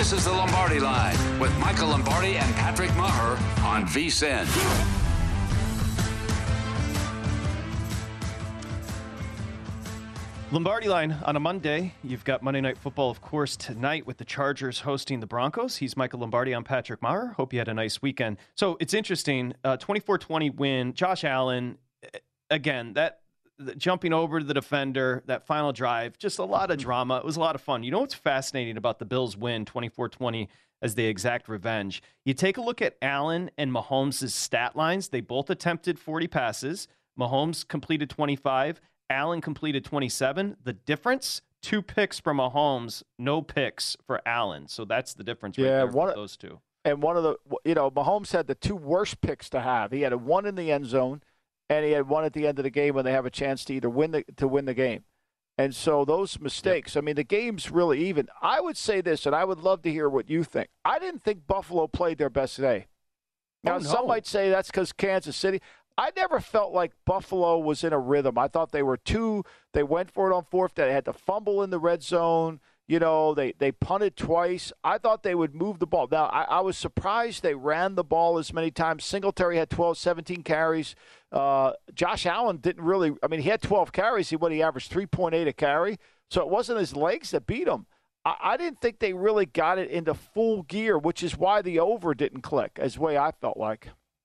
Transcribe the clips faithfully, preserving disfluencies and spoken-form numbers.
This is the Lombardi Line with Michael Lombardi and Patrick Maher on V S I N. Lombardi Line on a Monday. You've got Monday Night Football, of course, tonight with the Chargers hosting the Broncos. He's Michael Lombardi. I'm Patrick Maher. Hope you had a nice weekend. So it's interesting. Uh, twenty-four twenty win. Josh Allen, again, that jumping over the defender, that final drive, just a lot of drama. It was a lot of fun. You know what's fascinating about the Bills win twenty-four twenty as the exact revenge? You take a look at Allen and Mahomes' stat lines. They both attempted forty passes. Mahomes completed twenty-five. Allen completed twenty-seven. The difference, two picks for Mahomes, no picks for Allen. So that's the difference right yeah, there one, for those two. And one of the, you know, Mahomes had the two worst picks to have. He had a one in the end zone, and he had one at the end of the game when they have a chance to either win the to win the game. And so those mistakes, yep. I mean, the game's really even. I would say this, and I would love to hear what you think. I didn't think Buffalo played their best today. Now, oh, no. some might say that's because Kansas City. I never felt like Buffalo was in a rhythm. I thought they were too – they went for it on fourth. They had to fumble in the red zone. You know, they, they punted twice. I thought they would move the ball. Now, I, I was surprised they ran the ball as many times. Singletary had twelve, seventeen carries. Uh, Josh Allen didn't really – I mean, he had twelve carries. He what he averaged three point eight a carry. So it wasn't his legs that beat him. I, I didn't think they really got it into full gear, which is why the over didn't click, as the way I felt like.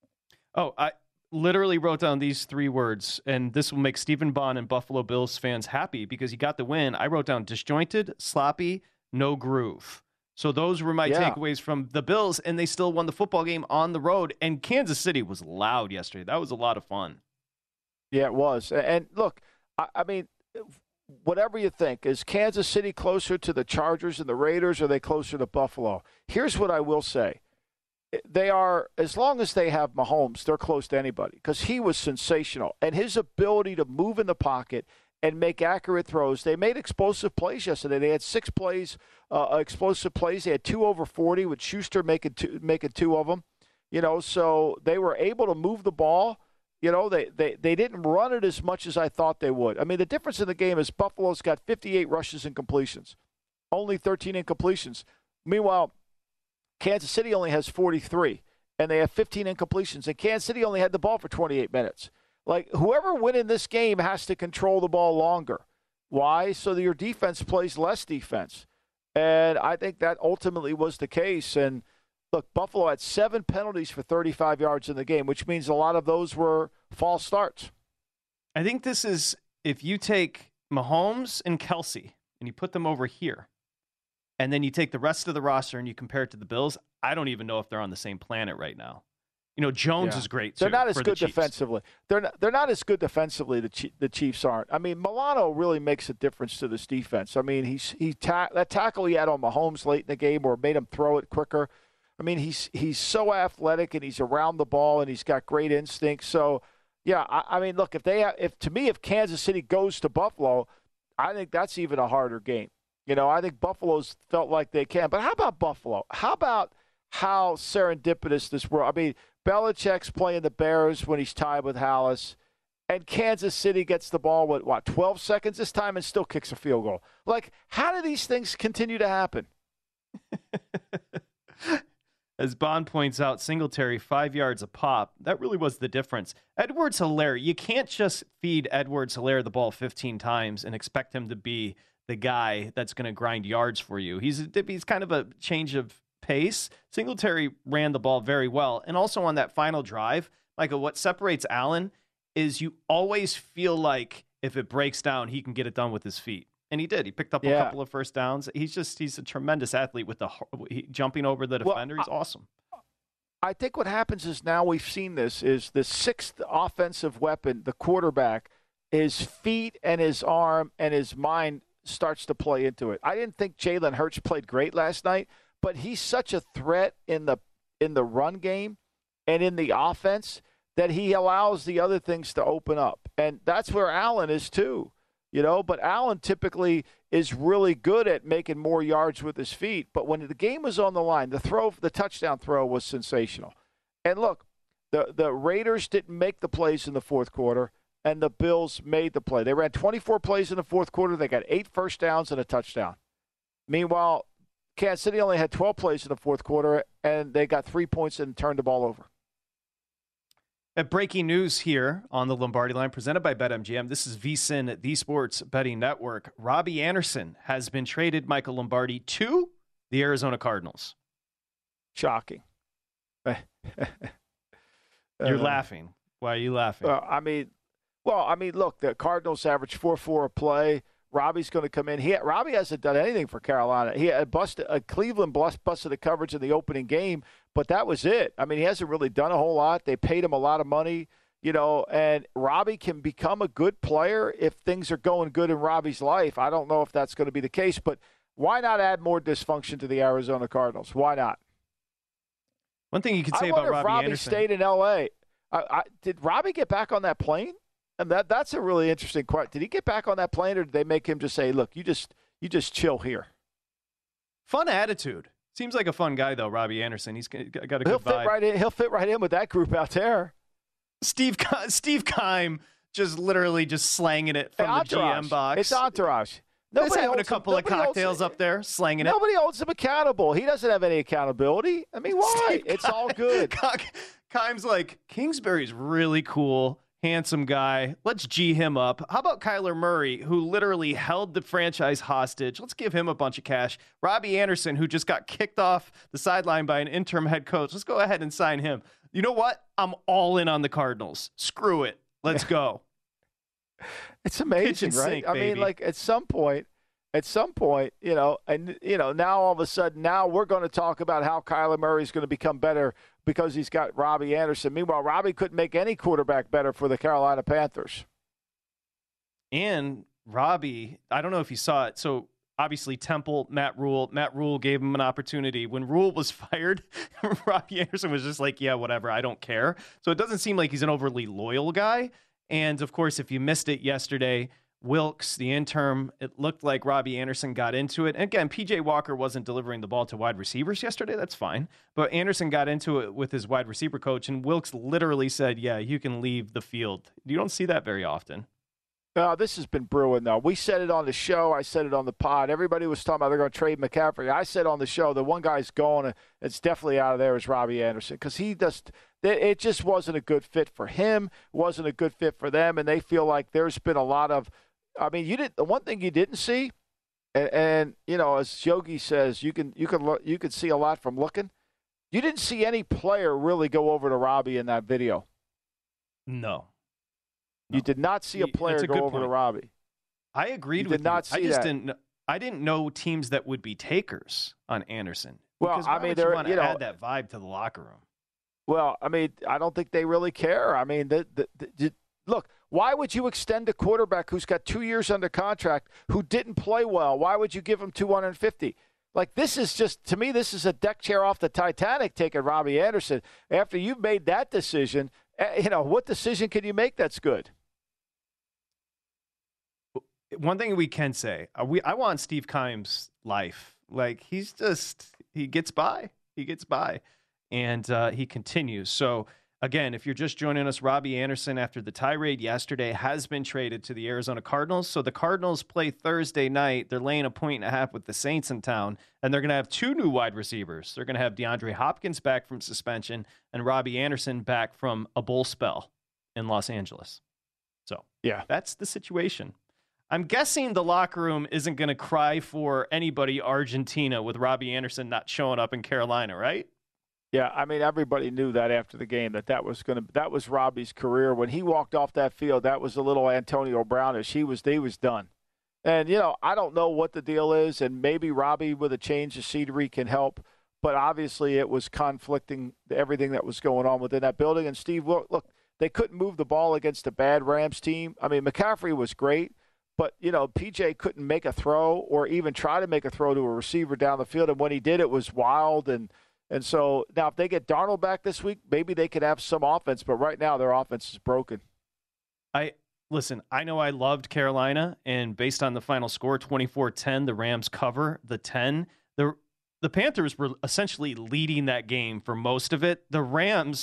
Oh, I – literally wrote down these three words, and this will make Stephen Bond and Buffalo Bills fans happy because he got the win. I wrote down disjointed, sloppy, no groove. So those were my yeah. takeaways from the Bills, and they still won the football game on the road. And Kansas City was loud yesterday. That was a lot of fun. Yeah, it was. And look, I, I mean, whatever you think, is Kansas City closer to the Chargers and the Raiders, or are they closer to Buffalo? Here's what I will say. They are, as long as they have Mahomes, they're close to anybody because he was sensational. And his ability to move in the pocket and make accurate throws. They made explosive plays yesterday. They had six plays, uh, explosive plays. They had two over forty with Schuster making two, making two of them. You know, so they were able to move the ball. You know, they, they, they didn't run it as much as I thought they would. I mean, the difference in the game is Buffalo's got fifty-eight rushes and completions, only thirteen incompletions. Meanwhile, Kansas City only has forty-three, and they have fifteen incompletions. And Kansas City only had the ball for twenty-eight minutes. Like, whoever wins in this game has to control the ball longer. Why? So that your defense plays less defense. And I think that ultimately was the case. And, look, Buffalo had seven penalties for thirty-five yards in the game, which means a lot of those were false starts. I think this is, if you take Mahomes and Kelsey and you put them over here, and then you take the rest of the roster and you compare it to the Bills, I don't even know if they're on the same planet right now. You know, Jones yeah. is great, too. They're not as good the defensively. They're not, they're not as good defensively, the, Chief, the Chiefs aren't. I mean, Milano really makes a difference to this defense. I mean, he's he ta- that tackle he had on Mahomes late in the game or made him throw it quicker. I mean, he's he's so athletic and he's around the ball and he's got great instincts. So, yeah, I, I mean, look, if they have, if to me, if Kansas City goes to Buffalo, I think that's even a harder game. You know, I think Buffalo's felt like they can. But how about Buffalo? How about how serendipitous this world? I mean, Belichick's playing the Bears when he's tied with Hallis, and Kansas City gets the ball with, what, twelve seconds this time and still kicks a field goal. Like, how do these things continue to happen? As Bond points out, Singletary, five yards a pop. That really was the difference. Edwards-Helaire, you can't just feed Edwards-Helaire the ball fifteen times and expect him to be the guy that's going to grind yards for you. He's he's kind of a change of pace. Singletary ran the ball very well. And also on that final drive, Michael, what separates Allen is you always feel like if it breaks down, he can get it done with his feet. And he did. He picked up yeah. a couple of first downs. He's just, he's a tremendous athlete with the he, jumping over the defender. Well, he's awesome. I think what happens is now we've seen this is the sixth offensive weapon, the quarterback, his feet and his arm and his mind starts to play into it. I didn't think Jalen Hurts played great last night, but he's such a threat in the in the run game and in the offense that he allows the other things to open up. And that's where Allen is too. You know, but Allen typically is really good at making more yards with his feet. But when the game was on the line, the throw, the touchdown throw was sensational. And look, the the Raiders didn't make the plays in the fourth quarter. And the Bills made the play. They ran twenty-four plays in the fourth quarter. They got eight first downs and a touchdown. Meanwhile, Kansas City only had twelve plays in the fourth quarter, and they got three points and turned the ball over. At breaking news here on the Lombardi Line, presented by BetMGM. This is VSiN, the Sports Betting Network. Robbie Anderson has been traded, Michael Lombardi, to the Arizona Cardinals. Shocking. You're uh, laughing. Why are you laughing? Uh, I mean, well, I mean, look, the Cardinals average four four a play. Robbie's going to come in. He Robbie hasn't done anything for Carolina. He had busted uh, Cleveland bust, busted the coverage in the opening game, but that was it. I mean, he hasn't really done a whole lot. They paid him a lot of money, you know, and Robbie can become a good player if things are going good in Robbie's life. I don't know if that's going to be the case, but why not add more dysfunction to the Arizona Cardinals? Why not? One thing you could say I about wonder Robbie if Robbie Anderson. stayed in L A. I, I, did Robbie get back on that plane? And that that's a really interesting question. Did he get back on that plane, or did they make him just say, "Look, you just you just chill here"? Fun attitude. Seems like a fun guy though, Robbie Anderson. He's got a good He'll vibe. fit right in. He'll fit right in with that group out there. Steve Steve Keim just literally just slanging it from Hey, the entourage. G M box. It's entourage. He's Nobody having a holds couple him, of nobody cocktails holds, up there, slanging it. Nobody holds him accountable. He doesn't have any accountability. I mean, why? Steve It's Keim- all good. Keim's like, Kingsbury's really cool. Handsome guy. Let's G him up. How about Kyler Murray, who literally held the franchise hostage? Let's give him a bunch of cash. Robbie Anderson, who just got kicked off the sideline by an interim head coach. Let's go ahead and sign him. You know what? I'm all in on the Cardinals. Screw it. Let's go. It's amazing, Kitchen right? sink, I mean, baby. like at some point, at some point, you know, and you know, now all of a sudden, now we're going to talk about how Kyler Murray is going to become better because he's got Robbie Anderson. Meanwhile, Robbie couldn't make any quarterback better for the Carolina Panthers. And Robbie, I don't know if you saw it. So obviously Temple, Matt Rule, Matt Rule gave him an opportunity. When Rule was fired, Robbie Anderson was just like, yeah, whatever, I don't care. So it doesn't seem like he's an overly loyal guy. And of course, if you missed it yesterday, Wilkes, the interim, it looked like Robbie Anderson got into it. And again, P J Walker wasn't delivering the ball to wide receivers yesterday. That's fine. But Anderson got into it with his wide receiver coach, and Wilkes literally said, yeah, you can leave the field. You don't see that very often. Uh, this has been brewing, though. We said it on the show. I said it on the pod. Everybody was talking about they're going to trade McCaffrey. I said on the show the one guy's going, it's definitely out of there, is Robbie Anderson, because he just it just wasn't a good fit for him, wasn't a good fit for them, and they feel like there's been a lot of I mean, you didn't. The one thing you didn't see, and, and you know, as Yogi says, you can you can look, you can see a lot from looking. You didn't see any player really go over to Robbie in that video. No, you did not see a player a go over point. to Robbie. I agreed you with did not you. see I just that. didn't. I didn't know teams that would be takers on Anderson. Well, Because I why mean, would they're you want to you know, add that vibe to the locker room. Well, I mean, I don't think they really care. I mean, the, the, the, the, look, why would you extend a quarterback who's got two years under contract who didn't play well? Why would you give him two hundred fifty? Like, this is just, to me, this is a deck chair off the Titanic taking Robbie Anderson. After you've made that decision, you know, what decision can you make that's good? One thing we can say, uh, we I want Steve Keim's life. Like, he's just, he gets by. He gets by. And uh, he continues. So, again, if you're just joining us, Robbie Anderson, after the tirade yesterday, has been traded to the Arizona Cardinals. So the Cardinals play Thursday night. They're laying a point and a half with the Saints in town, and they're going to have two new wide receivers. They're going to have DeAndre Hopkins back from suspension and Robbie Anderson back from a bull spell in Los Angeles. So yeah, that's the situation. I'm guessing the locker room isn't going to cry for anybody Argentina with Robbie Anderson not showing up in Carolina, right? Yeah, I mean, everybody knew that after the game that that was going to that was Robbie's career. When he walked off that field, that was a little Antonio Brownish. He was he was done. And you know, I don't know what the deal is, and maybe Robbie with a change of scenery can help. But obviously, it was conflicting everything that was going on within that building. And Steve, look, look they couldn't move the ball against a bad Rams team. I mean, McCaffrey was great. But, you know, P J couldn't make a throw or even try to make a throw to a receiver down the field. And when he did, it was wild. And and so now if they get Darnold back this week, maybe they could have some offense. But right now their offense is broken. I listen, I know I loved Carolina. And based on the final score, twenty-four ten, the Rams cover the ten. The, the Panthers were essentially leading that game for most of it. The Rams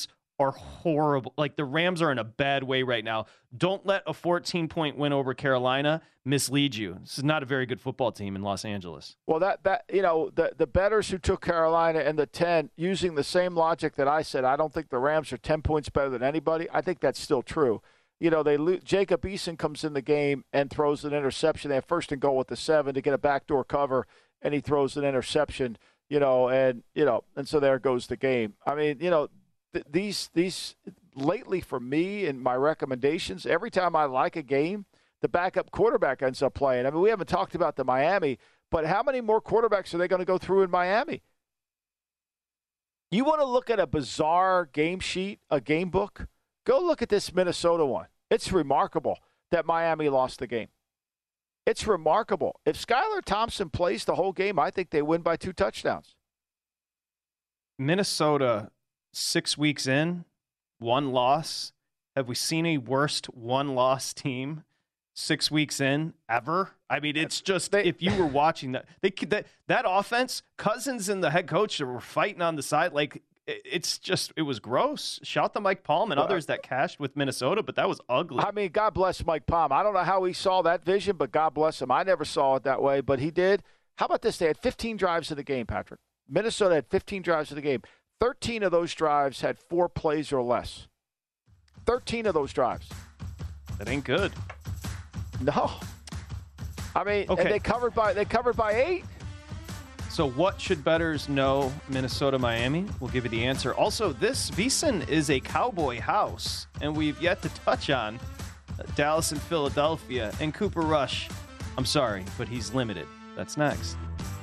are horrible. Like, the Rams are in a bad way right now. Don't let a fourteen-point win over Carolina mislead you. This is not a very good football team in Los Angeles. Well, that, that you know, the, the bettors who took Carolina and the ten, using the same logic that I said, I don't think the Rams are ten points better than anybody. I think that's still true. You know, they Jacob Eason comes in the game and throws an interception. They have first and goal with the seven to get a backdoor cover, and he throws an interception, you know, and, you know, and so there goes the game. I mean, you know, th- these, these lately for me and my recommendations, every time I like a game, the backup quarterback ends up playing. I mean, we haven't talked about the Miami, but how many more quarterbacks are they going to go through in Miami? You want to look at a bizarre game sheet, a game book? Go look at this Minnesota one. It's remarkable that Miami lost the game. It's remarkable. If Skylar Thompson plays the whole game, I think they win by two touchdowns. Minnesota, six weeks in, one loss. Have we seen a worst one-loss team six weeks in ever? I mean, it's just, they, if you were watching that, they that, that offense, Cousins and the head coach were fighting on the side. Like, it's just, it was gross. Shout to Mike Palm and well, others that cashed with Minnesota, but that was ugly. I mean, God bless Mike Palm. I don't know how he saw that vision, but God bless him. I never saw it that way, but he did. How about this? They had fifteen drives of the game, Patrick. Minnesota had fifteen drives of the game. thirteen of those drives had four plays or less. thirteen of those drives. That ain't good. No. I mean, okay. and they covered by they covered by eight. So what should bettors know, Minnesota, Miami? We'll give you the answer. Also, this VSiN is a cowboy house, and we've yet to touch on Dallas and Philadelphia. And Cooper Rush, I'm sorry, but he's limited. That's next.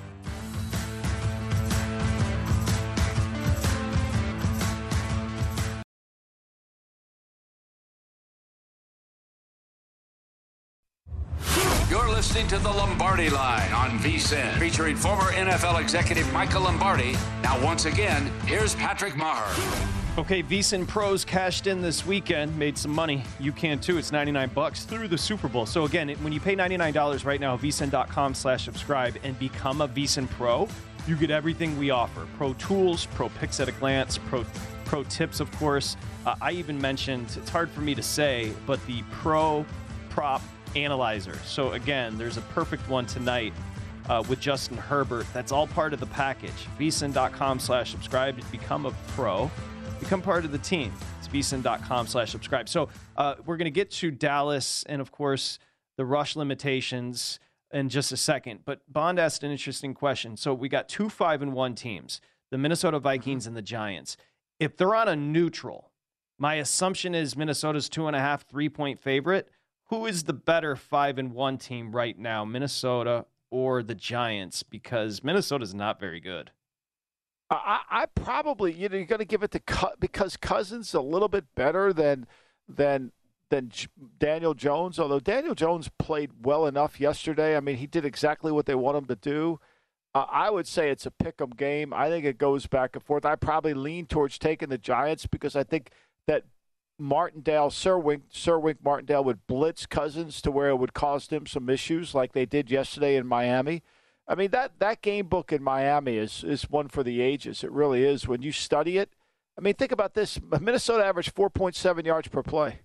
Listening to the Lombardi Line on VSiN, featuring former N F L executive Michael Lombardi. Now, once again, here's Patrick Maher. Okay, VSiN pros cashed in this weekend, made some money. You can too. It's ninety-nine bucks through the Super Bowl. So again, when you pay ninety-nine dollars right now, VSiN.com slash subscribe and become a VSiN pro, you get everything we offer. Pro tools, pro picks at a glance, pro pro tips, of course. Uh, I even mentioned, it's hard for me to say, but the pro prop analyzer. So again, there's a perfect one tonight uh, with Justin Herbert. That's all part of the package. VSiN.com slash subscribe to become a pro. Become part of the team. It's VSiN.com slash subscribe. So uh, we're going to get to Dallas and, of course, the rush limitations in just a second. But Bond asked an interesting question. So we got two five and one teams, the Minnesota Vikings and the Giants. If they're on a neutral, my assumption is Minnesota's two and a half, three-point favorite. Who is the better five and one team right now, Minnesota or the Giants? Because Minnesota's not very good. I, I probably, you know, you're going to give it to because Cousins a little bit better than than than Daniel Jones. Although Daniel Jones played well enough yesterday. I mean, he did exactly what they want him to do. Uh, I would say it's a pick'em game. I think it goes back and forth. I probably lean towards taking the Giants because I think that Martindale, Sir Wink, Sir Wink Martindale would blitz Cousins to where it would cause them some issues like they did yesterday in Miami. I mean, that, that game book in Miami is, is one for the ages. It really is. When you study it, I mean, think about this. Minnesota averaged four point seven yards per play.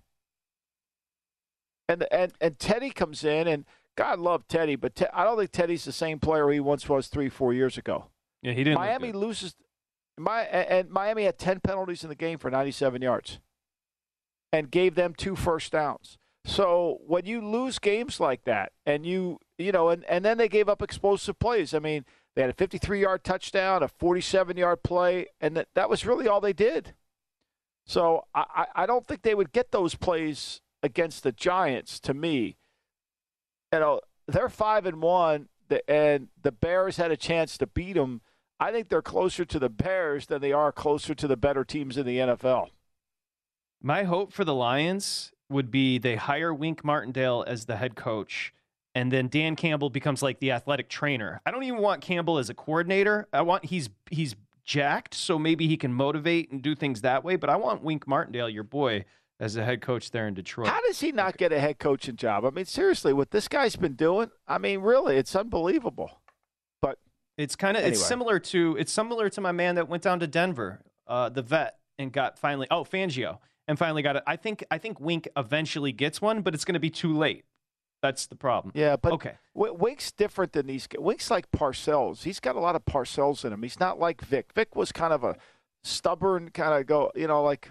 And, and, and Teddy comes in, and God love Teddy, but te- I don't think Teddy's the same player he once was three, four years ago. Yeah, he didn't. Miami loses. My, and Miami had ten penalties in the game for ninety-seven yards. And gave them two first downs. So when you lose games like that, and you, you know, and, and then they gave up explosive plays. I mean, they had a fifty-three-yard touchdown, a forty-seven-yard play, and that, that was really all they did. So I, I don't think they would get those plays against the Giants, to me. You know, they're five and one, and the Bears had a chance to beat them. I think they're closer to the Bears than they are closer to the better teams in the N F L. My hope for the Lions would be they hire Wink Martindale as the head coach, and then Dan Campbell becomes like the athletic trainer. I don't even want Campbell as a coordinator. I want he's he's jacked, so maybe he can motivate and do things that way. But I want Wink Martindale, your boy, as the head coach there in Detroit. How does he not get a head coaching job? I mean, seriously, what this guy's been doing, I mean, really, it's unbelievable. But it's kind of anyway. it's similar to it's similar to my man that went down to Denver, uh, the vet. and got finally, oh, Fangio, and finally got it. I think I think Wink eventually gets one, but it's going to be too late. That's the problem. Yeah, but okay. W- Wink's different than these guys. Wink's like Parcells. He's got a lot of Parcells in him. He's not like Vic. Vic was kind of a stubborn kind of go, you know, like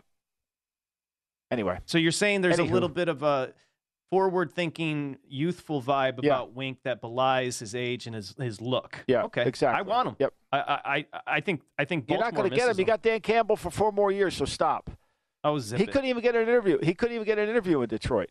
– anyway. So you're saying there's Anywho. a little bit of a forward-thinking, youthful vibe about Yeah. Wink that belies his age and his, his look. Yeah, okay. exactly. I want him. Yep. I I I think I think You're Baltimore not going to get him. misses You got Dan Campbell for four more years, so stop. Oh, zip He it. couldn't even get an interview. He couldn't even get an interview in Detroit.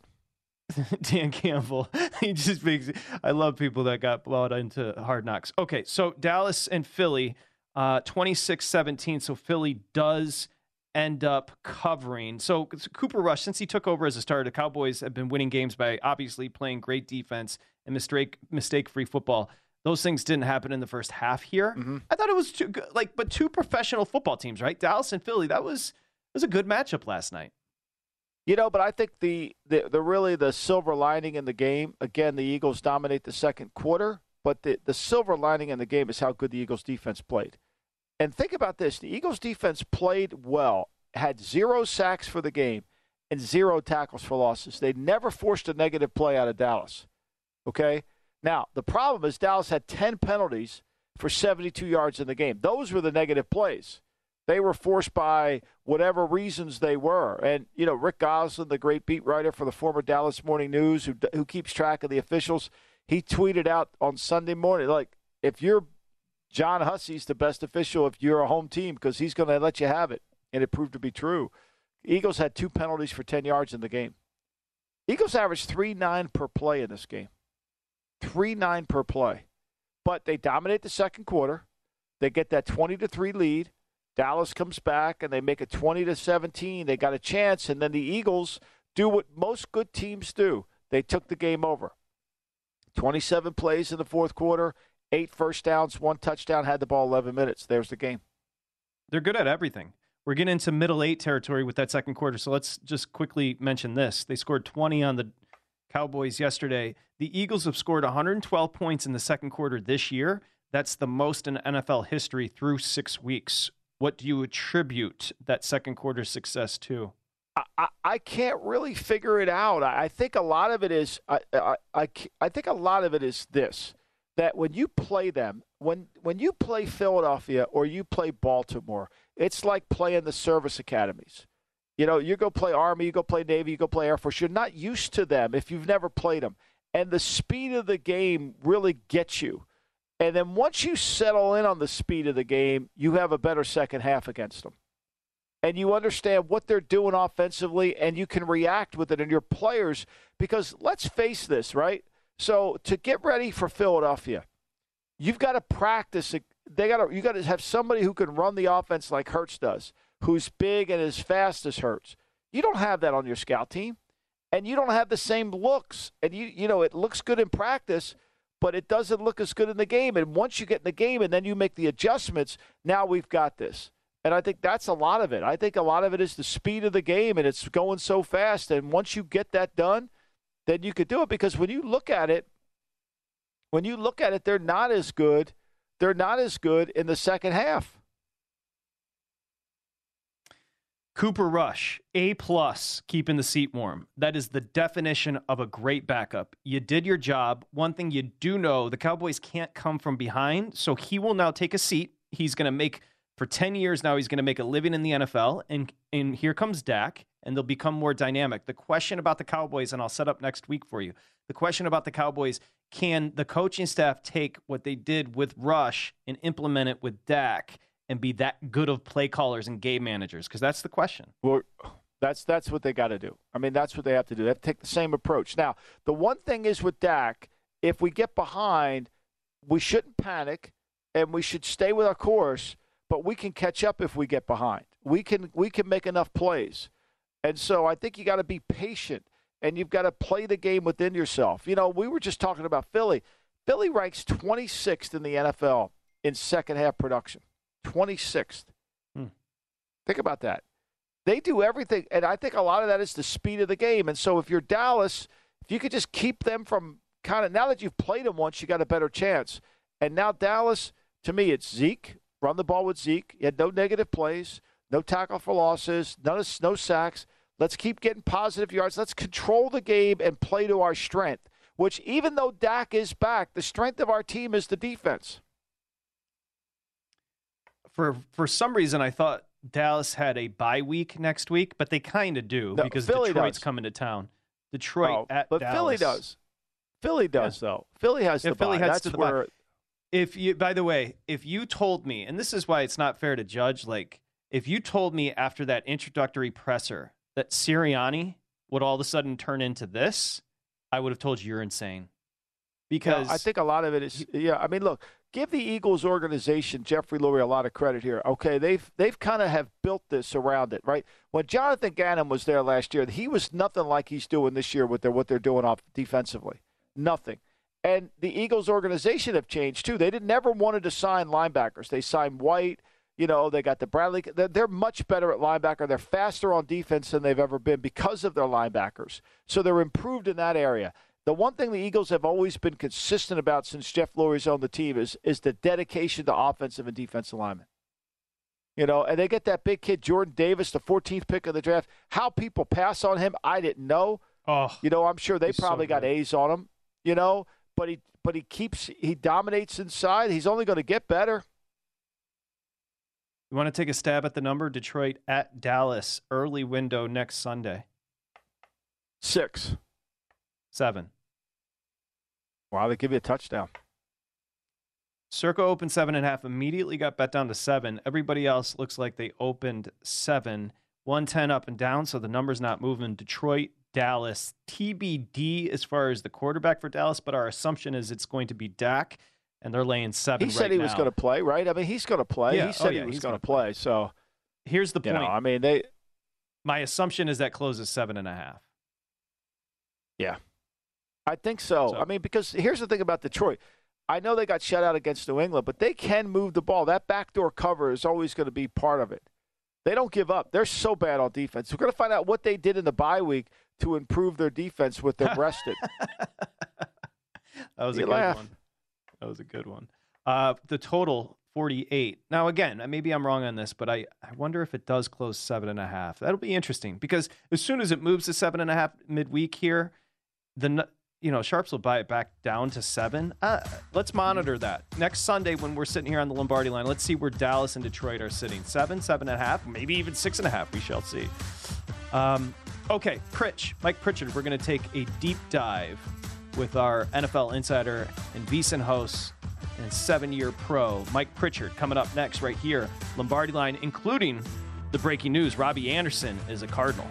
Dan Campbell. He just makes I love people that got blown into Hard Knocks. Okay, so Dallas and Philly, uh, twenty-six seventeen. So Philly does end up covering. So Cooper Rush, since he took over as a starter, the Cowboys have been winning games by obviously playing great defense and mistake mistake-free football. Those things didn't happen in the first half here. Mm-hmm. I thought it was two good, like, but two professional football teams, right? Dallas and Philly. That was was a good matchup last night. You know, but I think the, the, the really the silver lining in the game, again, the Eagles dominate the second quarter, but the, the silver lining in the game is how good the Eagles defense played. And think about this. The Eagles defense played well, had zero sacks for the game, and zero tackles for losses. They never forced a negative play out of Dallas. Okay? Now, the problem is Dallas had ten penalties for seventy-two yards in the game. Those were the negative plays. They were forced by whatever reasons they were. And, you know, Rick Goslin, the great beat writer for the former Dallas Morning News, who who keeps track of the officials, he tweeted out on Sunday morning, like, if you're John Hussey's the best official if you're a home team because he's going to let you have it. And it proved to be true. Eagles had two penalties for ten yards in the game. Eagles averaged three nine per play in this game. three nine per play. But they dominate the second quarter. They get that twenty to three lead. Dallas comes back, and they make it twenty to seventeen. They got a chance, and then the Eagles do what most good teams do. They took the game over. twenty-seven plays in the fourth quarter, eight first downs, one touchdown, had the ball eleven minutes. There's the game. They're good at everything. We're getting into middle eight territory with that second quarter, so let's just quickly mention this. They scored twenty on the Cowboys yesterday. The Eagles have scored one hundred twelve points in the second quarter this year. That's the most in N F L history through six weeks. What do you attribute that second quarter success to? I, I, I can't really figure it out. I, I think a lot of it is I, I, I, I think a lot of it is this, that when you play them, when when you play Philadelphia or you play Baltimore, it's like playing the service academies. You know, you go play Army, you go play Navy, you go play Air Force. You're not used to them if you've never played them. And the speed of the game really gets you. And then once you settle in on the speed of the game, you have a better second half against them. And you understand what they're doing offensively, and you can react with it in your players. Because let's face this, right? So to get ready for Philadelphia, you've got to practice. They got to. You got to have somebody who can run the offense like Hurts does, who's big and as fast as Hurts. You don't have that on your scout team, and you don't have the same looks. And you, you know, it looks good in practice, but it doesn't look as good in the game. And once you get in the game and then you make the adjustments, now we've got this. And I think that's a lot of it. I think a lot of it is the speed of the game, and it's going so fast. And once you get that done, then you could do it. Because when you look at it, when you look at it, they're not as good. They're not as good in the second half. Cooper Rush, A plus, keeping the seat warm. That is the definition of a great backup. You did your job. One thing you do know, the Cowboys can't come from behind, so he will now take a seat. He's going to make, for ten years now, he's going to make a living in the N F L, and, and here comes Dak, and they'll become more dynamic. The question about the Cowboys, and I'll set up next week for you, the question about the Cowboys, can the coaching staff take what they did with Rush and implement it with Dak and be that good of play callers and game managers? Because that's the question. Well, that's that's what they got to do. I mean, that's what they have to do. They have to take the same approach. Now, the one thing is with Dak, if we get behind, we shouldn't panic, and we should stay with our course, but we can catch up if we get behind. We can we can make enough plays. And so I think you got to be patient, and you've got to play the game within yourself. You know, we were just talking about Philly. Philly ranks twenty-sixth in the N F L in second half production. twenty-sixth. Hmm. Think about that. They do everything, and I think a lot of that is the speed of the game. And so if you're Dallas, if you could just keep them from kind of, now that you've played them once, you got a better chance. And now Dallas, to me, it's Zeke. Run the ball with Zeke. You had no negative plays. No tackle for losses, none of, no sacks. Let's keep getting positive yards. Let's control the game and play to our strength, which even though Dak is back, the strength of our team is the defense. For for some reason, I thought Dallas had a bye week next week, but they kind of do no, because Philly Detroit's does. coming to town. Detroit oh, at but Dallas. Philly does. Philly does, yeah. though. Philly has yeah, the Philly bye. Has That's to the where. Bye. If you, by the way, if you told me, and this is why it's not fair to judge, like if you told me after that introductory presser that Sirianni would all of a sudden turn into this, I would have told you you're insane. Because yeah, I think a lot of it is, yeah. I mean, look, give the Eagles organization, Jeffrey Lurie, a lot of credit here. Okay, they've they've kind of have built this around it, right? When Jonathan Gannon was there last year, he was nothing like he's doing this year with their what they're doing off defensively, nothing. And the Eagles organization have changed too. They did never wanted to sign linebackers. They signed White. You know, they got the Bradley. They're, they're much better at linebacker. They're faster on defense than they've ever been because of their linebackers. So they're improved in that area. The one thing the Eagles have always been consistent about since Jeff Lurie's on the team is is the dedication to offensive and defensive linemen. You know, and they get that big kid, Jordan Davis, the fourteenth pick of the draft. How people pass on him, I didn't know. Oh, you know, I'm sure they probably so got A's on him, you know, but he but he keeps he dominates inside. He's only going to get better. You want to take a stab at the number? Detroit at Dallas, early window next Sunday. Six. Seven. Wow, they give you a touchdown. Circa opened seven and a half, immediately got bet down to seven. Everybody else looks like they opened seven. one ten up and down, so the number's not moving. Detroit, Dallas, T B D as far as the quarterback for Dallas, but our assumption is it's going to be Dak, and they're laying seven He said right he now. was going to play, right? I mean, he's going to play. Yeah. He said oh, yeah, he was he's going to play. So here's the point. You know, I mean, they. My assumption is that closes seven and a half. Yeah. I think so. so. I mean, because here's the thing about Detroit. I know they got shut out against New England, but they can move the ball. That backdoor cover is always going to be part of it. They don't give up. They're so bad on defense. We're going to find out what they did in the bye week to improve their defense with them rested. That was you a good laugh. one. That was a good one. Uh, the total, forty-eight. Now, again, maybe I'm wrong on this, but I, I wonder if it does close seven and a half. That'll be interesting because as soon as it moves to seven and a half midweek here, the you know Sharps will buy it back down to seven. Uh, let's monitor that next Sunday when we're sitting here on the Lombardi line. Let's see where Dallas and Detroit are sitting. Seven, seven and a half, maybe even six and a half. We shall see. Um, okay, Pritch, Mike Pritchard. We're going to take a deep dive with our N F L insider and VSiN host and seven-year pro Mike Pritchard coming up next right here. Lombardi line, including the breaking news: Robbie Anderson is a Cardinal.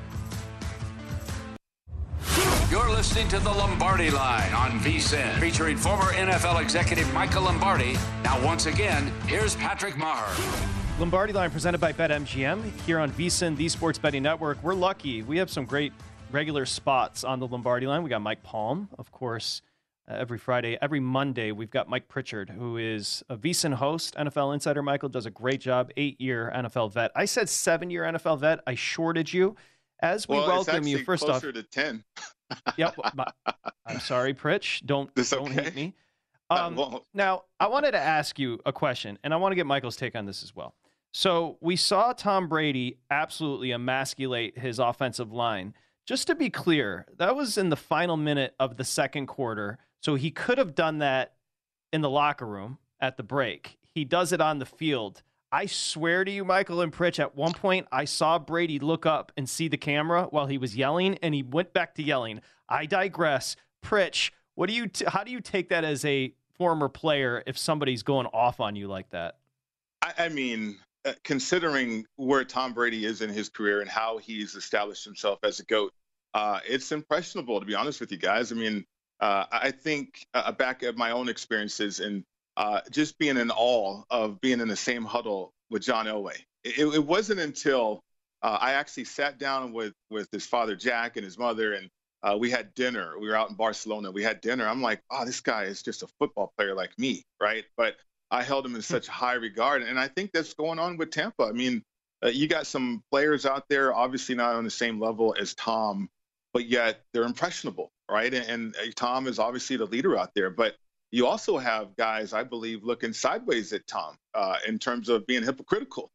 You're listening to the Lombardi Line on VSiN, featuring former N F L executive Michael Lombardi. Now, once again, here's Patrick Maher. Lombardi Line presented by BetMGM here on VSiN, the Sports Betting Network. We're lucky. We have some great regular spots on the Lombardi Line. We got Mike Palm, of course, uh, every Friday. Every Monday, we've got Mike Pritchard, who is a VSiN host, N F L insider. Michael does a great job, eight-year N F L vet. I said seven-year N F L vet. I shorted you. As we well, welcome you, first closer off, to ten. Yep. My, I'm sorry, Pritch. Don't It's don't okay. hate me. I Um, won't. now, I wanted to ask you a question, and I want to get Michael's take on this as well. So we saw Tom Brady absolutely emasculate his offensive line. Just to be clear, that was in the final minute of the second quarter, so he could have done that in the locker room at the break. He does it on the field. I swear to you, Michael and Pritch, at one point I saw Brady look up and see the camera while he was yelling, and he went back to yelling. I digress. Pritch, what do you? T- how do you take that as a former player if somebody's going off on you like that? I, I mean, uh, considering where Tom Brady is in his career and how he's established himself as a GOAT, uh, it's impressionable, to be honest with you guys. I mean, uh, I think uh, back at my own experiences and uh, just being in awe of being in the same huddle with John Elway. It, it wasn't until uh, I actually sat down with, with his father, Jack, and his mother, and uh, we had dinner. We were out in Barcelona. We had dinner. I'm like, oh, this guy is just a football player like me, right? But I held him in such high regard. And I think that's going on with Tampa. I mean, uh, you got some players out there, obviously not on the same level as Tom, but yet they're impressionable, right? And, and uh, Tom is obviously the leader out there. But you also have guys, I believe, looking sideways at Tom uh, in terms of being hypocritical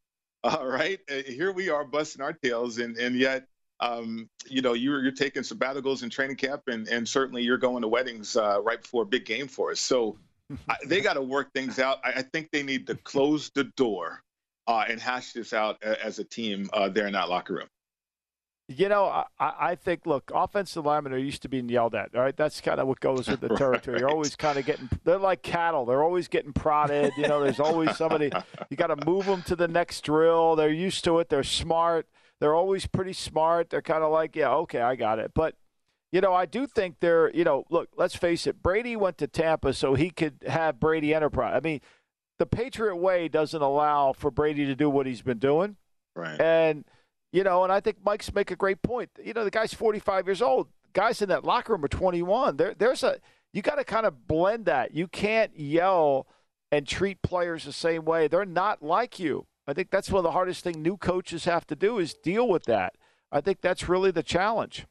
All right, uh, here we are busting our tails, and and yet, um, you know, you're you're taking sabbaticals in training camp, and and certainly you're going to weddings uh, right before a big game for us. So I, they got to work things out. I, I think they need to close the door uh, and hash this out a, as a team uh, there in that locker room. You know, I, I think, look, offensive linemen are used to being yelled at, all right? That's kind of what goes with the territory. You're always kind of getting – they're like cattle. They're always getting prodded. You know, there's always somebody – you got to move them to the next drill. They're used to it. They're smart. They're always pretty smart. They're kind of like, yeah, okay, I got it. But, you know, I do think they're – you know, look, let's face it. Brady went to Tampa so he could have Brady Enterprise. I mean, the Patriot way doesn't allow for Brady to do what he's been doing. Right. And – You know, and I think Mike's make a great point. You know, the guy's forty-five years old. Guys in that locker room are twenty-one. There, there's a you got to kind of blend that. You can't yell and treat players the same way. They're not like you. I think that's one of the hardest things new coaches have to do is deal with that. I think that's really the challenge.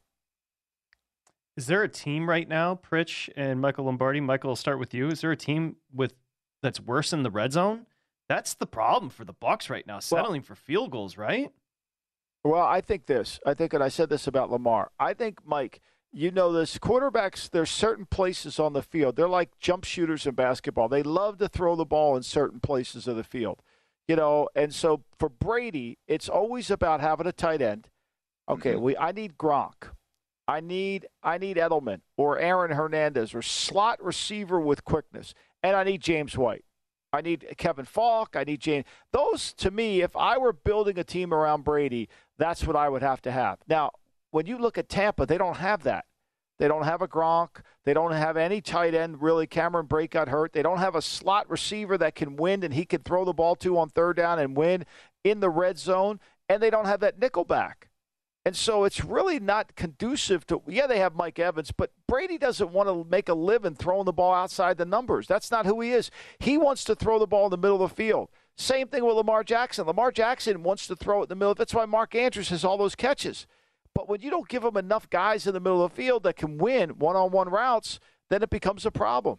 Is there a team right now, Pritch and Michael Lombardi? Michael, I'll start with you. Is there a team with that's worse in the red zone? That's the problem for the Bucs right now, settling well, for field goals, right? Well, I think this. I think, and I said this about Lamar. I think, Mike, you know this, quarterbacks, there's certain places on the field. They're like jump shooters in basketball. They love to throw the ball in certain places of the field. You know, and so for Brady, it's always about having a tight end. Okay, mm-hmm. we I need Gronk. I need I need Edelman or Aaron Hernandez or slot receiver with quickness. And I need James White. I need Kevin Falk. I need James. Those, to me, if I were building a team around Brady, that's what I would have to have. Now, when you look at Tampa, they don't have that. They don't have a Gronk. They don't have any tight end, really. Cameron Brate got hurt. They don't have a slot receiver that can win and he can throw the ball to on third down and win in the red zone. And they don't have that nickel back. And so it's really not conducive to, yeah, they have Mike Evans, but Brady doesn't want to make a living throwing the ball outside the numbers. That's not who he is. He wants to throw the ball in the middle of the field. Same thing with Lamar Jackson. Lamar Jackson wants to throw it in the middle. That's why Mark Andrews has all those catches. But when you don't give him enough guys in the middle of the field that can win one-on-one routes, then it becomes a problem.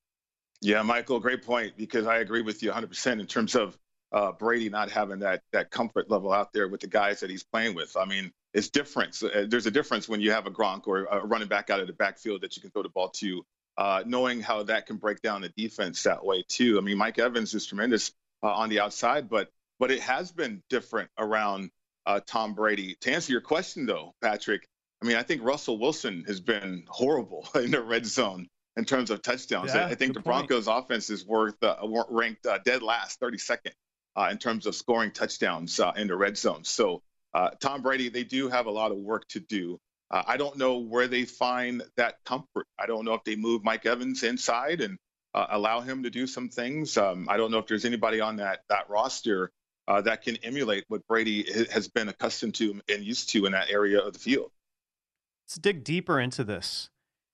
Yeah, Michael, great point, because I agree with you one hundred percent in terms of uh, Brady not having that that comfort level out there with the guys that he's playing with. I mean, it's different. There's a difference when you have a Gronk or a running back out of the backfield that you can throw the ball to, uh, knowing how that can break down the defense that way too. I mean, Mike Evans is tremendous uh, on the outside, but but it has been different around uh, Tom Brady. To answer your question, though, Patrick, I mean, I think Russell Wilson has been horrible in the red zone in terms of touchdowns. Yeah, I think the point. Broncos' offense is worth uh, ranked uh, dead last, thirty-second uh, in terms of scoring touchdowns uh, in the red zone. So. Uh, Tom Brady, they do have a lot of work to do. Uh, I don't know where they find that comfort. I don't know if they move Mike Evans inside and uh, allow him to do some things. Um, I don't know if there's anybody on that that roster uh, that can emulate what Brady has been accustomed to and used to in that area of the field. Let's dig deeper into this.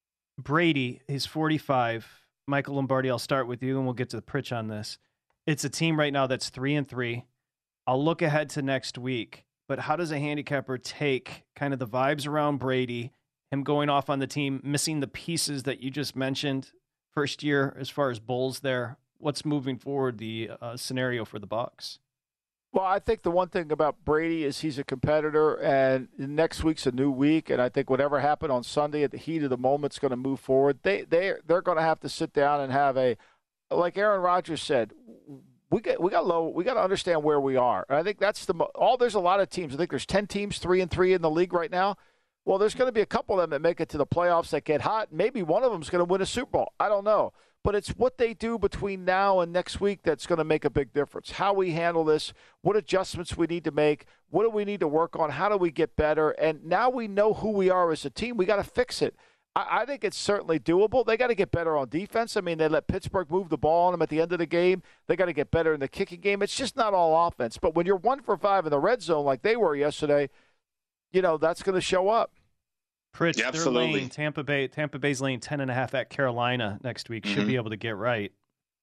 Brady, he's forty-five. Michael Lombardi, I'll start with you, and we'll get to the Pritch on this. It's a team right now that's three and three. I'll look ahead to next week. But how does a handicapper take kind of the vibes around Brady, him going off on the team, missing the pieces that you just mentioned first year as far as Bulls there? What's moving forward the uh, scenario for the Bucs? Well, I think the one thing about Brady is he's a competitor, and next week's a new week, and I think whatever happened on Sunday at the heat of the moment is going to move forward. They, they, they're going to have to sit down and have a, like Aaron Rodgers said, We got we got low. We got to understand where we are. And I think that's the all. There's a lot of teams. I think there's ten teams, three and three in the league right now. Well, there's going to be a couple of them that make it to the playoffs that get hot. Maybe one of them is going to win a Super Bowl. I don't know, but it's what they do between now and next week that's going to make a big difference. How we handle this, what adjustments we need to make, what do we need to work on, how do we get better, and now we know who we are as a team. We got to fix it. I think it's certainly doable. They got to get better on defense. I mean, they let Pittsburgh move the ball on them at the end of the game. They got to get better in the kicking game. It's just not all offense. But when you're one for five in the red zone like they were yesterday, you know, that's going to show up. Pritch, yeah, they're laying Tampa Bay. Tampa Bay's laying ten and a half at Carolina next week. Should mm-hmm. be able to get right.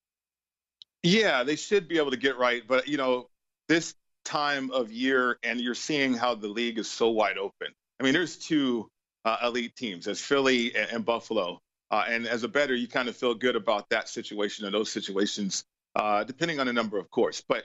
Yeah, they should be able to get right. But, you know, this time of year, and you're seeing how the league is so wide open. I mean, there's two Uh, elite teams as Philly and, and Buffalo. Uh, and as a bettor, you kind of feel good about that situation or those situations, uh, depending on the number, of course. But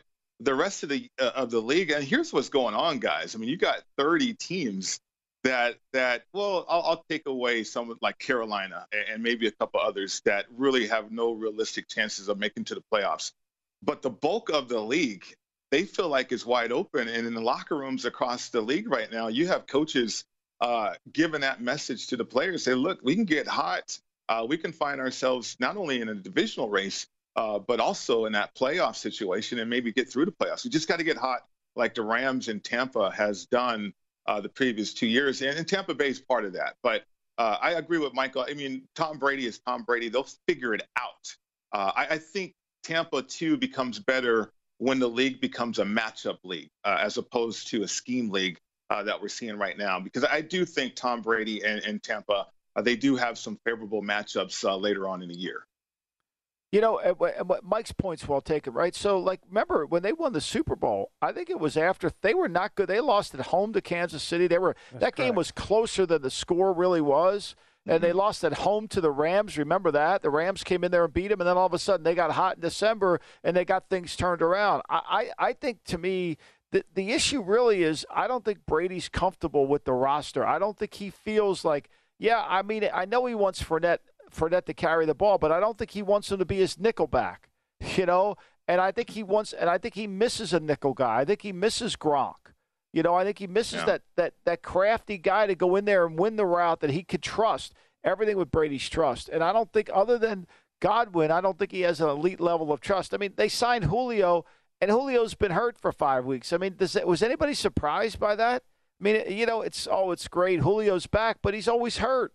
the rest of the uh, of the league. And here's what's going on, guys. I mean, you got thirty teams that that well, I'll, I'll take away some like Carolina and, and maybe a couple others that really have no realistic chances of making to the playoffs. But the bulk of the league, they feel like it's wide open. And in the locker rooms across the league right now, you have coaches uh, giving that message to the players. Say, look, we can get hot. Uh, we can find ourselves not only in a divisional race, uh, but also in that playoff situation and maybe get through the playoffs. We just got to get hot like the Rams in Tampa has done uh, the previous two years. And, and Tampa Bay is part of that. But uh, I agree with Michael. I mean, Tom Brady is Tom Brady. They'll figure it out. Uh, I, I think Tampa, too, becomes better when the league becomes a matchup league uh, as opposed to a scheme league uh, that we're seeing right now. Because I do think Tom Brady and, and Tampa, uh, they do have some favorable matchups uh, later on in the year. You know, Mike's point's well taken, right? So, like, remember when they won the Super Bowl, I think it was after they were not good. They lost at home to Kansas City. They were That's That correct. Game was closer than the score really was. And they lost at home to the Rams. Remember that? The Rams came in there and beat them, and then all of a sudden they got hot in December, and they got things turned around. I, I, I think, to me, the, the issue really is I don't think Brady's comfortable with the roster. I don't think he feels like, yeah, I mean, I know he wants Fournette, Fournette to carry the ball, but I don't think he wants him to be his nickel back, you know? And I think he wants, and I think he misses a nickel guy. I think he misses Gronk. You know, I think he misses yeah. that, that that crafty guy to go in there and win the route that he could trust. Everything with Brady's trust. And I don't think, other than Godwin, I don't think he has an elite level of trust. I mean, they signed Julio, and Julio's been hurt for five weeks. I mean, does that, was anybody surprised by that? I mean, you know, it's, oh, it's great. Julio's back, but he's always hurt.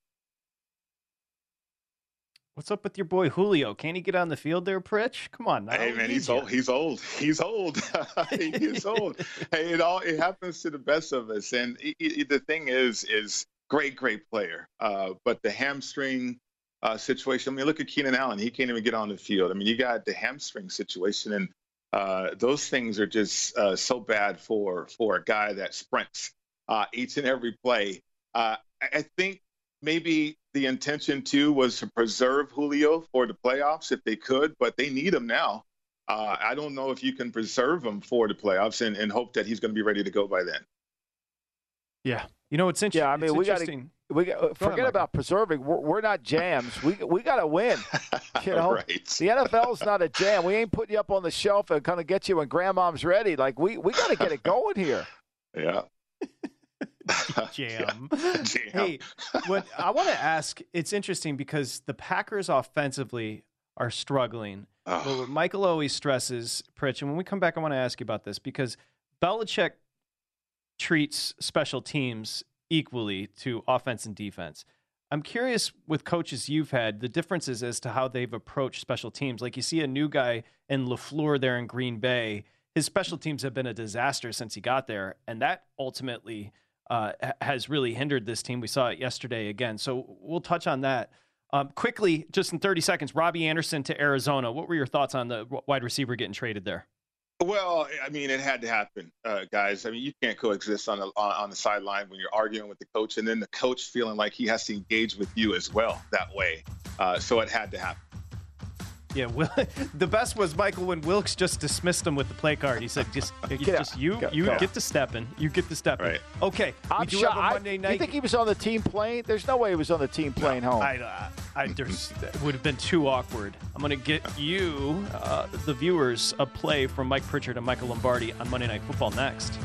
What's up with your boy Julio? Can't he get on the field there, Pritch? Come on. Hey, man, he's old. He's old. He's old. he is old. Hey, it all it happens to the best of us. And it, it, the thing is, is great, great player. Uh, but the hamstring uh, situation. I mean, look at Keenan Allen. He can't even get on the field. I mean, you got the hamstring situation, and uh, those things are just uh, so bad for for a guy that sprints uh, each and every play. Uh, I think maybe the intention, too, was to preserve Julio for the playoffs if they could, but they need him now. Uh, I don't know if you can preserve him for the playoffs and, and hope that he's going to be ready to go by then. Yeah. You know, it's, inter- yeah, I mean, it's we interesting. Gotta, we got, forget ahead, about preserving. We're, we're not jams. We we got to win. You know, right. The N F L's not a jam. We ain't putting you up on the shelf and kind of get you when grandmom's ready. Like, we, we got to get it going here. Yeah. Jam. Yeah. Jam. Hey, what I want to ask, it's interesting because the Packers offensively are struggling. Oh. But what Michael always stresses, Pritch, and when we come back, I want to ask you about this because Belichick treats special teams equally to offense and defense. I'm curious with coaches you've had, the differences as to how they've approached special teams. Like you see a new guy in LaFleur there in Green Bay. His special teams have been a disaster since he got there, and that ultimately uh, has really hindered this team. We saw it yesterday again, so we'll touch on that. Um, quickly, just in thirty seconds, Robbie Anderson to Arizona. What were your thoughts on the wide receiver getting traded there? Well, I mean, it had to happen, uh, guys. I mean, you can't coexist on the on, on the sideline when you're arguing with the coach, and then the coach feeling like he has to engage with you as well that way. Uh, so it had to happen. Yeah, Will, the best was Michael when Wilkes just dismissed him with the play card. He said, "Just, you, just you, go, you go. get to stepping. You get to stepping." Right. Okay. I'm we do sure, have a Monday I, night. You think he was on the team plane? There's no way he was on the team plane no, home. I, uh, I, there's, it would have been too awkward. I'm going to get you, uh, the viewers, a play from Mike Pritchard and Michael Lombardi on Monday Night Football next.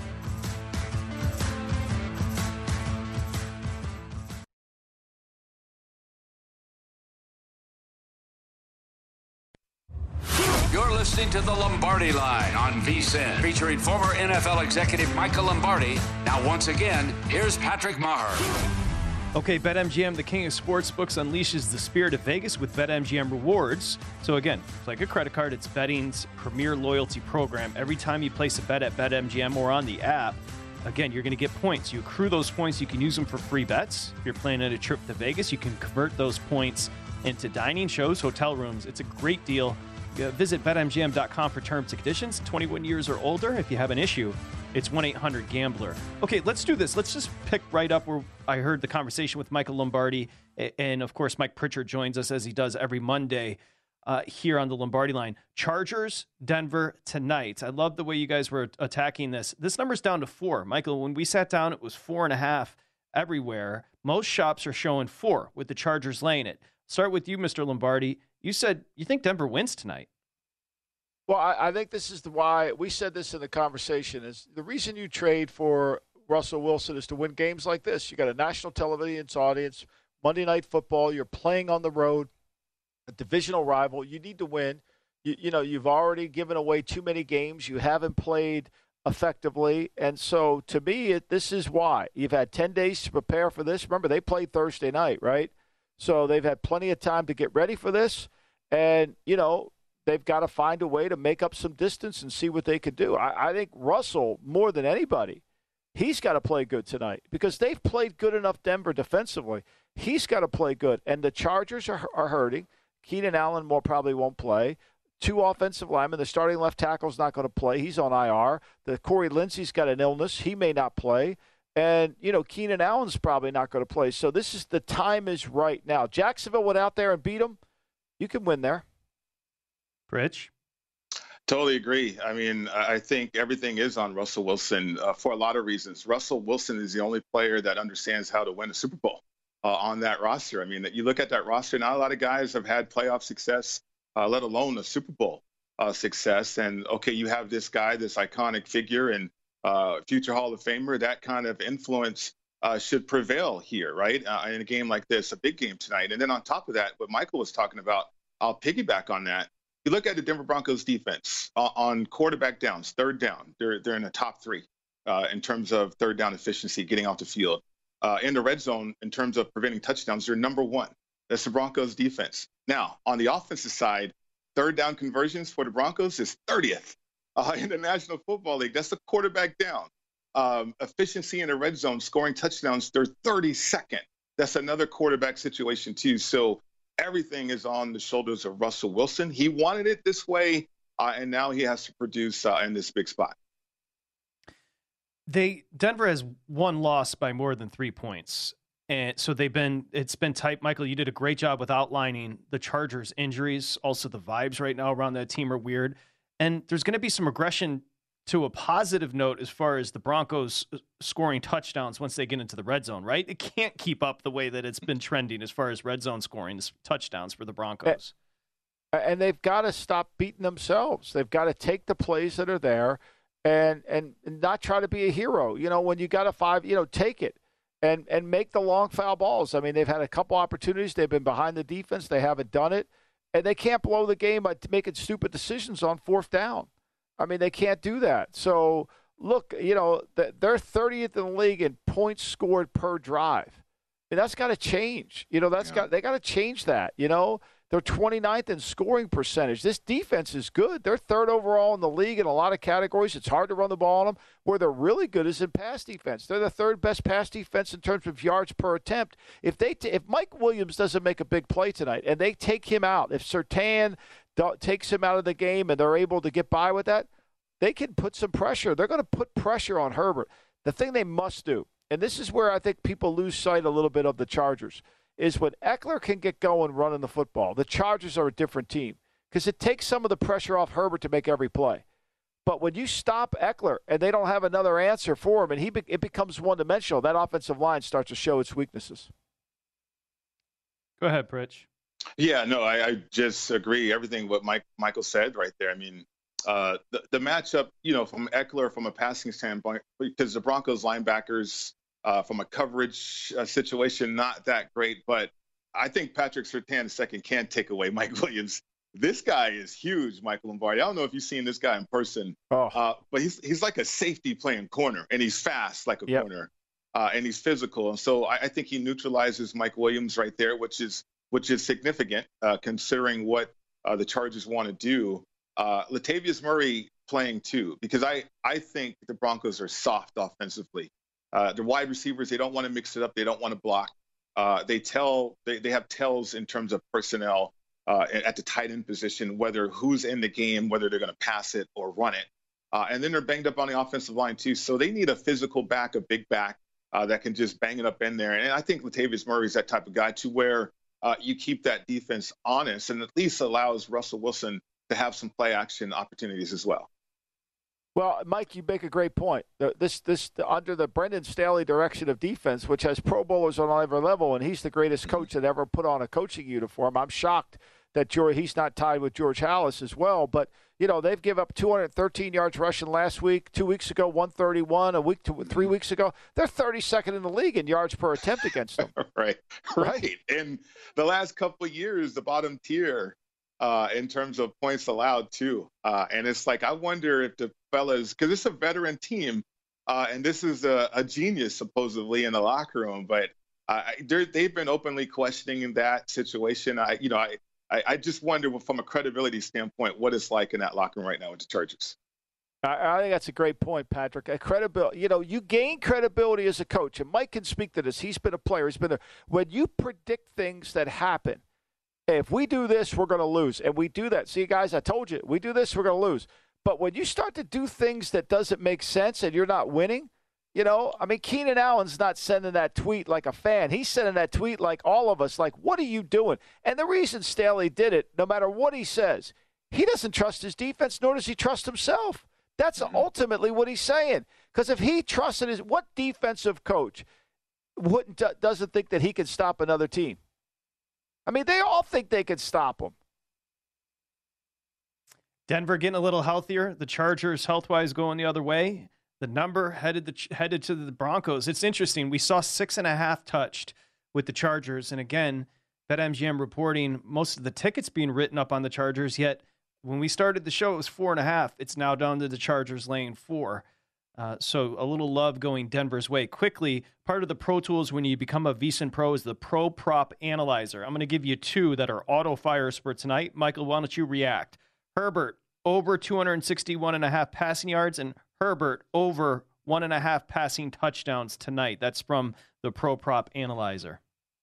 You're listening to The Lombardi Line on V S I N, featuring former N F L executive Michael Lombardi. Now, once again, here's Patrick Maher. Okay, BetMGM, the king of sportsbooks, unleashes the spirit of Vegas with BetMGM Rewards. So again, it's like a credit card. It's betting's premier loyalty program. Every time you place a bet at BetMGM or on the app, again, you're going to get points. You accrue those points. You can use them for free bets. If you're planning a trip to Vegas, you can convert those points into dining, shows, hotel rooms. It's a great deal. Uh, visit Bet M G M dot com for terms and conditions. twenty-one years or older. If you have an issue, it's one eight hundred gambler. Okay, let's do this. Let's just pick right up where I heard the conversation with Michael Lombardi. And, of course, Mike Pritchard joins us as he does every Monday. uh, here on the Lombardi line. Chargers, Denver tonight. I love the way you guys were attacking this. This number's down to four. Michael, when we sat down, it was four and a half everywhere. Most shops are showing four with the Chargers laying it. Start with you, Mister Lombardi. You said you think Denver wins tonight. Well, I, I think this is the why we said this in the conversation is the reason you trade for Russell Wilson is to win games like this. You got a national television audience, Monday Night Football. You're playing on the road, a divisional rival. You need to win. You, you know, you've already given away too many games. You haven't played effectively. And so to me, it, this is why. You've had ten days to prepare for this. Remember, they played Thursday night, right? So they've had plenty of time to get ready for this. And, you know, they've got to find a way to make up some distance and see what they could do. I, I think Russell, more than anybody, he's got to play good tonight because they've played good enough Denver defensively. He's got to play good. And the Chargers are, are hurting. Keenan Allen more probably won't play. Two offensive linemen. The starting left tackle's not going to play. He's on I R. The Corey Lindsey's got an illness. He may not play. And, you know, Keenan Allen's probably not going to play. So this is the time is right now. Jacksonville went out there and beat them. You can win there. Rich? Totally agree. I mean, I think everything is on Russell Wilson uh, for a lot of reasons. Russell Wilson is the only player that understands how to win a Super Bowl uh, on that roster. I mean, you look at that roster, not a lot of guys have had playoff success, uh, let alone a Super Bowl uh, success. And, okay, you have this guy, this iconic figure and uh, future Hall of Famer. That kind of influence uh, should prevail here, right, uh, in a game like this, a big game tonight. And then on top of that, what Michael was talking about, I'll piggyback on that. You look at the Denver Broncos defense uh, on quarterback downs, third down. They're they're in the top three uh, in terms of third down efficiency, getting off the field. Uh, in the red zone, in terms of preventing touchdowns, they're number one. That's the Broncos defense. Now, on the offensive side, third down conversions for the Broncos is thirtieth uh, in the National Football League. That's the quarterback down. Um, efficiency in the red zone, scoring touchdowns, they're thirty-second. That's another quarterback situation too. So everything is on the shoulders of Russell Wilson. He wanted it this way, uh, and now he has to produce uh, in this big spot. They Denver has one loss by more than three points, and so they've been. It's been tight. Michael, you did a great job with outlining the Chargers' injuries. Also, the vibes right now around that team are weird, and there's going to be some regression to a positive note as far as the Broncos scoring touchdowns once they get into the red zone, right? It can't keep up the way that it's been trending as far as red zone scoring, touchdowns for the Broncos. And they've got to stop beating themselves. They've got to take the plays that are there and and not try to be a hero. You know, when you got a five, you know, take it and, and make the long foul balls. I mean, they've had a couple opportunities. They've been behind the defense. They haven't done it. And they can't blow the game by making stupid decisions on fourth down. I mean, they can't do that. So, look, you know, they're thirtieth in the league in points scored per drive. I mean, that's got to change. You know, that's yeah. got they got to change that. You know, they're twenty-ninth in scoring percentage. This defense is good. They're third overall in the league in a lot of categories. It's hard to run the ball on them. Where they're really good is in pass defense. They're the third best pass defense in terms of yards per attempt. If they t- if Mike Williams doesn't make a big play tonight and they take him out, if Surtain takes him out of the game and they're able to get by with that, they can put some pressure. They're going to put pressure on Herbert. The thing they must do, and this is where I think people lose sight a little bit of the Chargers, is when Eckler can get going running the football, the Chargers are a different team because it takes some of the pressure off Herbert to make every play. But when you stop Eckler and they don't have another answer for him and he be- it becomes one-dimensional, that offensive line starts to show its weaknesses. Go ahead, Pritch. Yeah, no, I, I just agree. Everything what Mike Michael said right there. I mean, uh, the, the matchup, you know, from Eckler from a passing standpoint, because the Broncos linebackers uh, from a coverage uh, situation, not that great. But I think Patrick Surtain the second can take away Mike Williams. This guy is huge, Michael Lombardi. I don't know if you've seen this guy in person, oh. uh, but he's he's like a safety playing corner, and he's fast like a yep. corner, uh, and he's physical. And so I, I think he neutralizes Mike Williams right there, which is which is significant uh, considering what uh, the Chargers want to do. Uh, Latavius Murray playing too, because I, I think the Broncos are soft offensively. Uh, the wide receivers, they don't want to mix it up. They don't want to block. Uh, they tell they, they have tells in terms of personnel uh, at the tight end position, whether who's in the game, whether they're going to pass it or run it. Uh, and then they're banged up on the offensive line too. So they need a physical back, a big back uh, that can just bang it up in there. And I think Latavius Murray is that type of guy to where uh, you keep that defense honest and at least allows Russell Wilson to have some play action opportunities as well. Well, Mike, you make a great point. This, this under the Brendan Staley direction of defense, which has Pro Bowlers on every level, and he's the greatest coach that ever put on a coaching uniform. I'm shocked that George, he's not tied with George Halas as well. But, you know, they've given up two hundred thirteen yards rushing last week, two weeks ago, one thirty-one, a week to three weeks ago. They're thirty-second in the league in yards per attempt against them. right, right. And the last couple of years, the bottom tier uh, in terms of points allowed, too. Uh, and it's like, I wonder if the fellas, because it's a veteran team, uh, and this is a, a genius, supposedly, in the locker room. But uh, they've been openly questioning that situation. I, you know, I, I just wonder from a credibility standpoint what it's like in that locker room right now with the Chargers. I think that's a great point, Patrick. A credibility, you know, you gain credibility as a coach, and Mike can speak to this. He's been a player. He's been there. When you predict things that happen, if we do this, we're going to lose, and we do that. See, guys, I told you, we do this, we're going to lose. But when you start to do things that doesn't make sense and you're not winning, you know, I mean, Keenan Allen's not sending that tweet like a fan. He's sending that tweet like all of us, like, what are you doing? And the reason Staley did it, no matter what he says, he doesn't trust his defense, nor does he trust himself. That's mm-hmm. ultimately what he's saying. Because if he trusted his, what defensive coach wouldn't doesn't think that he can stop another team? I mean, they all think they can stop him. Denver getting a little healthier. The Chargers, health-wise, going the other way. The number headed the, headed to the Broncos. It's interesting. We saw six and a half touched with the Chargers. And again, BetMGM reporting most of the tickets being written up on the Chargers. Yet when we started the show, it was four and a half. It's now down to the Chargers laying four. Uh, so a little love going Denver's way. Quickly, part of the Pro Tools when you become a VSiN Pro is the Pro Prop Analyzer. I'm going to give you two that are auto fires for tonight. Michael, why don't you react? Herbert, over two hundred sixty-one and a half passing yards, and Herbert over one and a half passing touchdowns tonight. That's from the Pro Prop Analyzer.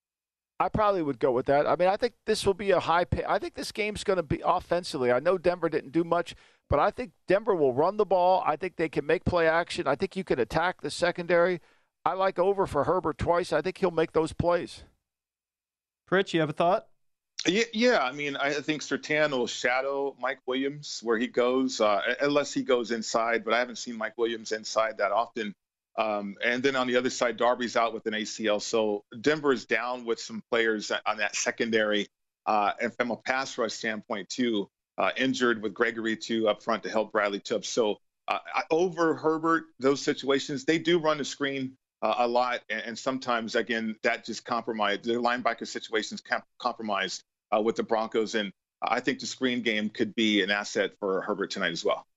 I probably would go with that. I mean, I think this will be a high pay. I think this game's going to be offensively. I know Denver didn't do much, but I think Denver will run the ball. I think they can make play action. I think you can attack the secondary. I like over for Herbert twice. I think he'll make those plays. Pritch, you have a thought? Yeah, yeah. I mean, I think Surtain will shadow Mike Williams where he goes, uh, unless he goes inside. But I haven't seen Mike Williams inside that often. Um, and then on the other side, Darby's out with an A C L. So Denver is down with some players on that secondary. Uh, and from a pass rush standpoint, too, uh, injured with Gregory, too, up front to help Bradley Chubb. So uh, over Herbert, those situations, they do run the screen uh, a lot. And, and sometimes, again, that just compromised. Their linebacker situations comp- compromised uh, with the Broncos. And I think the screen game could be an asset for Herbert tonight as well.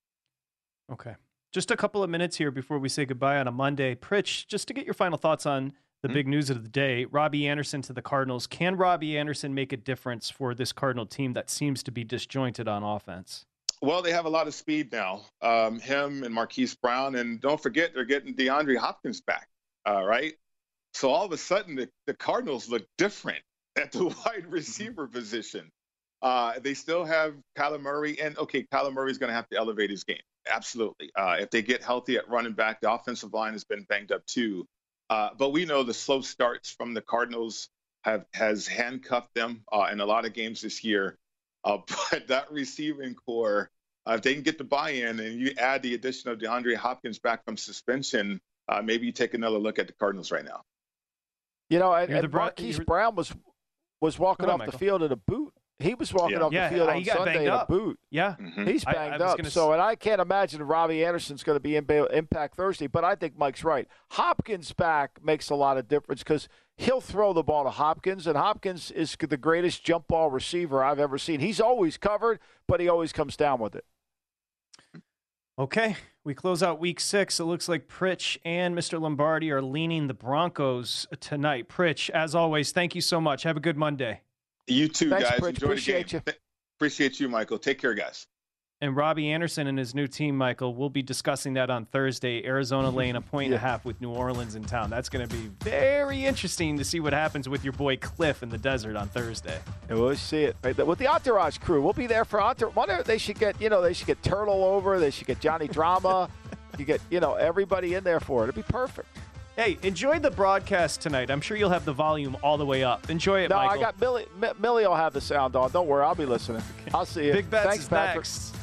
Okay. Just a couple of minutes here before we say goodbye on a Monday. Pritch, just to get your final thoughts on the mm-hmm. big news of the day, Robbie Anderson to the Cardinals. Can Robbie Anderson make a difference for this Cardinal team that seems to be disjointed on offense? Well, they have a lot of speed now. Um, him and Marquise Brown. And don't forget, they're getting DeAndre Hopkins back, uh, right? So all of a sudden, the, the Cardinals look different at the wide receiver mm-hmm. position. Uh, they still have Kyler Murray. And, okay, Kyler Murray's going to have to elevate his game. Absolutely. Uh, if they get healthy at running back, the offensive line has been banged up too. Uh, but we know the slow starts from the Cardinals have has handcuffed them uh, in a lot of games this year. Uh, but that receiving core, uh, if they can get the buy-in and you add the addition of DeAndre Hopkins back from suspension, uh, maybe you take another look at the Cardinals right now. You know, and, and Marquise Brown was was walking on, off Michael. the field in a boot. He was walking yeah. off yeah, the field uh, on Sunday in a boot. Yeah. Mm-hmm. He's banged I, I up. So, and I can't imagine Robbie Anderson's going to be in Impact Thursday, but I think Mike's right. Hopkins back makes a lot of difference because he'll throw the ball to Hopkins, and Hopkins is the greatest jump ball receiver I've ever seen. He's always covered, but he always comes down with it. Okay, we close out week six. It looks like Pritch and Mister Lombardi are leaning the Broncos tonight. Pritch, as always, thank you so much. Have a good Monday. You too, Thanks, guys. Pritch. Enjoy Appreciate the game. you. Appreciate you, Michael. Take care, guys. And Robbie Anderson and his new team, Michael, we'll be discussing that on Thursday. Arizona laying a point yeah. and a half with New Orleans in town. That's going to be very interesting to see what happens with your boy Cliff in the desert on Thursday. Yeah, we'll see it. Right? With the Entourage crew, we'll be there for Entourage. Wonder they should get, you know, they should get Turtle over. They should get Johnny Drama. You get, you know, everybody in there for it. It'd be perfect. Hey, enjoy the broadcast tonight. I'm sure you'll have the volume all the way up. Enjoy it, no, Michael. I got Millie. M- Millie will have the sound on. Don't worry, I'll be listening. I'll see you. Big Bets Thanks, is Patrick. next.